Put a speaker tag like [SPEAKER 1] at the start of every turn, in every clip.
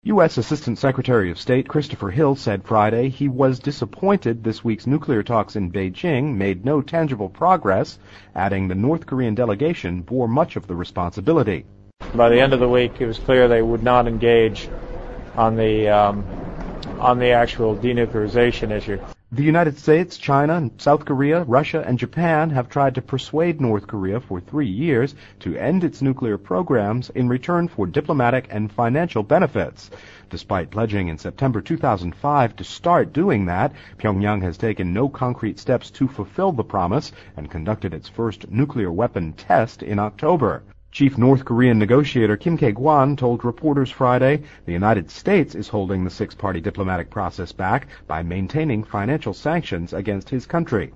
[SPEAKER 1] U.S. Assistant Secretary of State Christopher Hill said Friday he was disappointed this week's nuclear talks in Beijing made no tangible progress, adding the North Korean delegation bore much of the responsibility.
[SPEAKER 2] By the end of the week, it was clear they would not engage on the actual denuclearization issue.
[SPEAKER 1] The United States, China, South Korea, Russia, and Japan have tried to persuade North Korea for 3 years to end its nuclear programs in return for diplomatic and financial benefits. Despite pledging in September 2005 to start doing that, Pyongyang has taken no concrete steps to fulfill the promise and conducted its first nuclear weapon test in October. Chief North Korean negotiator Kim Kye-gwan told reporters Friday the United States is holding the six-party diplomatic process back by maintaining financial sanctions against his country.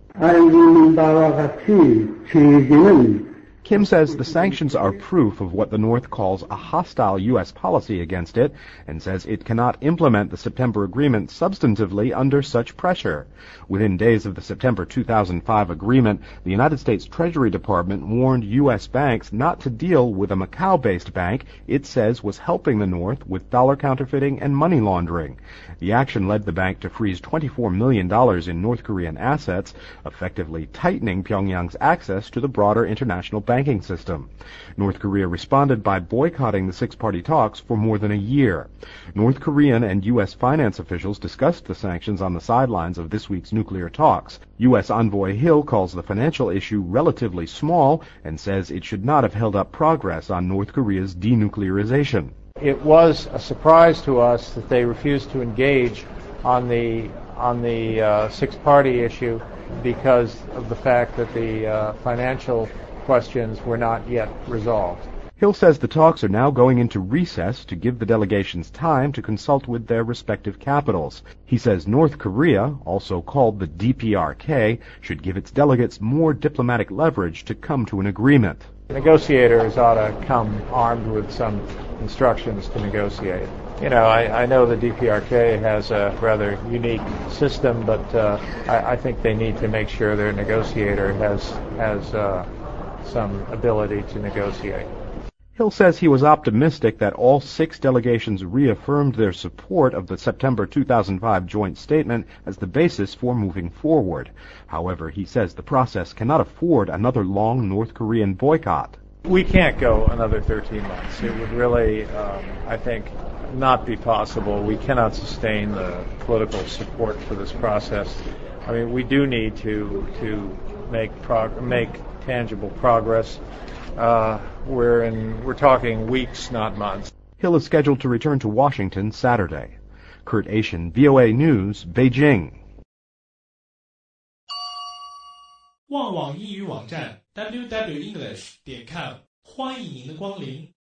[SPEAKER 1] Kim says the sanctions are proof of what the North calls a hostile U.S. policy against it and says it cannot implement the September agreement substantively under such pressure. Within days of the September 2005 agreement, the United States Treasury Department warned U.S. banks not to deal with a Macau-based bank it says was helping the North with dollar counterfeiting and money laundering. The action led the bank to freeze $24 million in North Korean assets, effectively tightening Pyongyang's access to the broader international banking system. North Korea responded by boycotting the six-party talks for more than a year. North Korean and U.S. finance officials discussed the sanctions on the sidelines of this week's nuclear talks. U.S. envoy Hill calls the financial issue relatively small and says it should not have held up progress on North Korea's denuclearization.
[SPEAKER 2] It was a surprise to us that they refused to engage on the six-party issue because of the fact that the financial questions were not yet resolved.
[SPEAKER 1] Hill says the talks are now going into recess to give the delegations time to consult with their respective capitals. He says North Korea, also called the DPRK, should give its delegates more diplomatic leverage to come to an agreement.
[SPEAKER 2] Negotiators ought to come armed with some instructions to negotiate. You know, I know the DPRK has a rather unique system, but I think they need to make sure their negotiator has some ability to negotiate.
[SPEAKER 1] Hill says he was optimistic that all 6 delegations reaffirmed their support of the September 2005 joint statement as the basis for moving forward. However, he says the process cannot afford another long North Korean boycott.
[SPEAKER 2] We can't go another 13 months. It would really, I think, not be possible. We cannot sustain the political support for this process. I mean, we do need to make tangible progress. We're talking weeks, not months.
[SPEAKER 1] Hill is scheduled to return to Washington Saturday. Kurt Asian, VOA News, Beijing.
[SPEAKER 3] 旺网英语网站 www.english.com 欢迎您的光临。